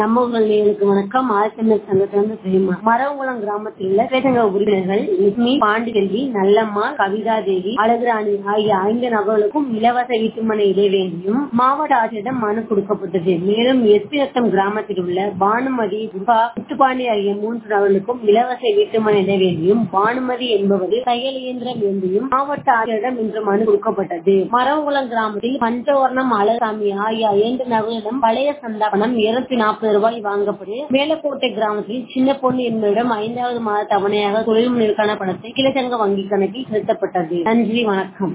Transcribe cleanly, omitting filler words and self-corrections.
சமூகங்களுக்கு வணக்கம். ஆதித்தமிழ் சங்கத்திலிருந்து பிரேமா. மரவங்குளம் கிராமத்தில் உள்ள பேசங்க உறுப்பினர்கள் லட்சுமி, பாண்டிகல்வி, நல்லம்மா, கவிதா தேவி, அழகுராணி ஆகிய 5 நபர்களுக்கும் இலவச வீட்டுமனை இட வேண்டியும் மாவட்ட ஆட்சியரிடம் மனு கொடுக்கப்பட்டது. மேலும் எஸ்பி கிராமத்தில் உள்ள பானுமதி, முத்துப்பாண்டி ஆகிய 3 நபர்களுக்கும் இலவச வீட்டுமனை இட வேண்டியும் பானுமதி என்பவர் தையல் இயந்திரம் வேண்டியும் மாவட்ட ஆட்சியரிடம் இன்று மனு கொடுக்கப்பட்டது. மரவங்குளம் கிராமத்தில் பஞ்சவர்ணம், அழகாமி ஆகிய 5 நபர்களிடம் பழைய சந்தா பணம் 240 ரூபாய் வாங்கப்பட்டு மேலக்கோட்டை கிராமத்தில் சின்ன பொண்ணு என்பவரிடம் 5வது மாத தவணையாக தொழில் முனைவுக்கான பணத்தை கிளைச்சங்க வங்கி கணக்கில் செலுத்தப்பட்டது. நன்றி, வணக்கம்.